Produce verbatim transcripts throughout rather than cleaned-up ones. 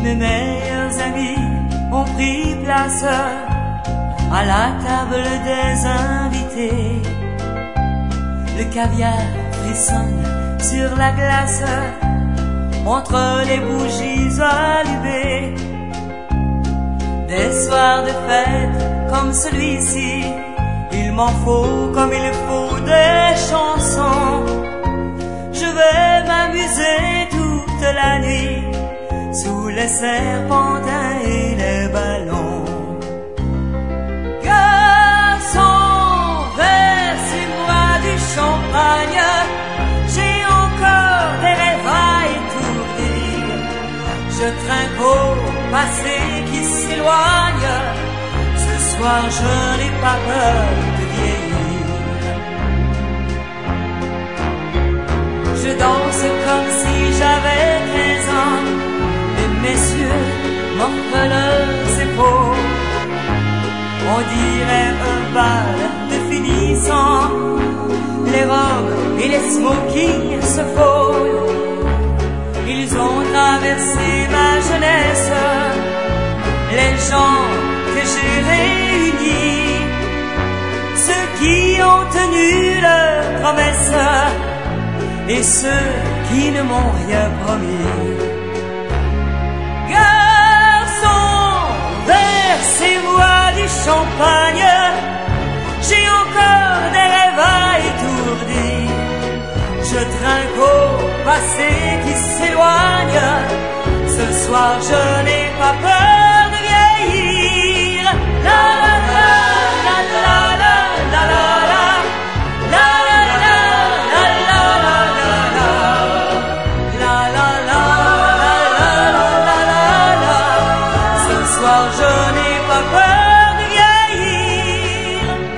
Mes meilleurs amis ont pris place à la table des invités. Le caviar frissonne sur la glace entre les bougies allumées. Des soirs de fête comme celui-ci, il m'en faut comme il faut des chansons. Je vais m'amuser toute la nuit sous les serpentins et les ballons. Garçon, versez-moi du champagne, j'ai encore des rêves à étourdir. Je trinque au passé qui s'éloigne, ce soir je n'ai pas peur de vieillir. Je danse comme si j'avais quinze ans, les messieurs m'offrent leurs épaules. On dirait un bal de finissant, les robes et les smokings se frôlent. Ils ont traversé ma jeunesse, les gens que j'ai réunis, ceux qui ont tenu leurs promesses et ceux qui ne m'ont rien promis. Garçon, versez-moi du champagne, j'ai encore des rêves à étourdir. Je trinque au passé qui s'éloigne, ce soir je n'ai pas peur de vieillir. La la la la la la la la la. Je n'ai pas peur de vieillir.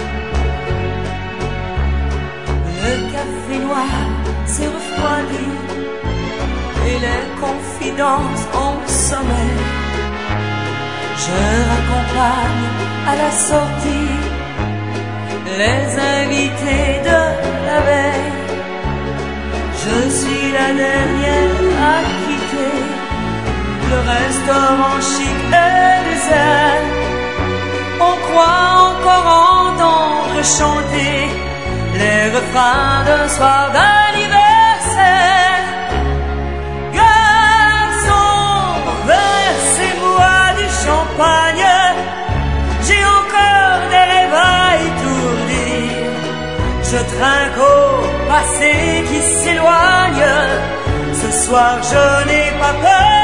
Le café noir s'est refroidi et les confidences ont sommeil. Je raccompagne à la sortie les invités de la veille. Je suis la dernière à quitter le restaurant chic et désert. On croit encore entendre chanter les refrains d'un soir d'anniversaire. Garçon, versez-moi du champagne, j'ai encore des rêves à étourdir. Je trinque au passé qui s'éloigne, ce soir je n'ai pas peur